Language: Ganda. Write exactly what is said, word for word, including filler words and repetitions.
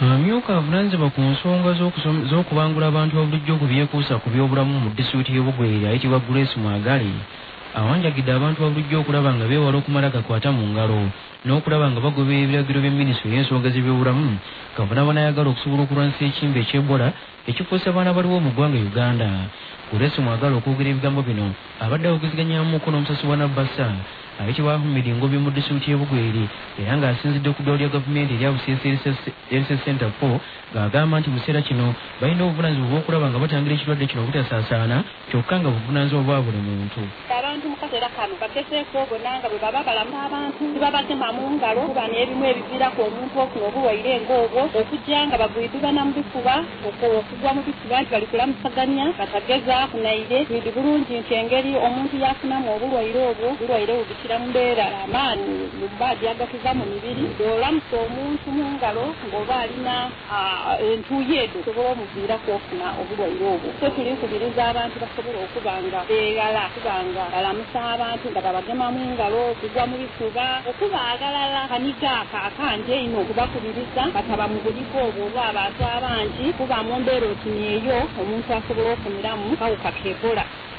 Amyuka avunaanyizibwa ku nsonga z'okubangula abantu obulijjo ku byekuusa ku by'obulamu mu disitulikiti y'Obugweri ayitibwa Grace Mwagale awanjagidde abantu obulijjo okulaba nga beewala okumala gakwata mu ngalo n'okulaba nga bagoberera ebiragiro bya minisitule y'ensonga z'ebyobulamu kavunaabona ayagala okusobola okulwanyisa ekimbe eky'Ebola ekifuuse abaana baliwo mu ggwanga Uganda. Grace Mwagale okwogera ebigambo bino abadde awogezeganyaamu mukono omusasi wa Nabbasa ayitibwa Ahmed Ngobi mu disitulikiti y'Obugweri era ng'asinzidde ku ddwaliro lya gavumenti erya Buseesa Health Center four ng'agamba nti mu kiseera kino balina obuvunaanyizibwa bw'okulaba nga batangira ekirwadde kino obutasaasaana kyokka nga buvunaanyizibwa bwa buli muntu. Abantu mu kaseera kano bagezeeko bonna nga bwe baba balamu abantu tibabagema mu ngalo kuba n'ebimu ebiviirako omuntu okuna obulwaire ng'obwo okujja nga bagwidubana mu bifuba okugwa mu bifuba nti bali kulamusaganya batagezaaku naire bidi bulungi nti engeri omuntu yafunamu obulwaire obwo bulwaire bubikira mu mbeera amaanyi mu bbaadi agatuva mu mibiri olamusa omuntu mu ngalo ng'oba alina entuuyo edo osobola omuviirako okufuna obulwaire obwo. So tuli nkubiriza abantu basobola okuba nga beegala kuba nga balamusa abantu nga babagemamu engalo okugwa mu bifuba okuba agalala kaniga akakanje ino okubakubiriza bataba mu buliko obwo oba abantu abangi kuba mu mbeera otini eyo omuntu asobola ofuniramu kawuka ka Ebola.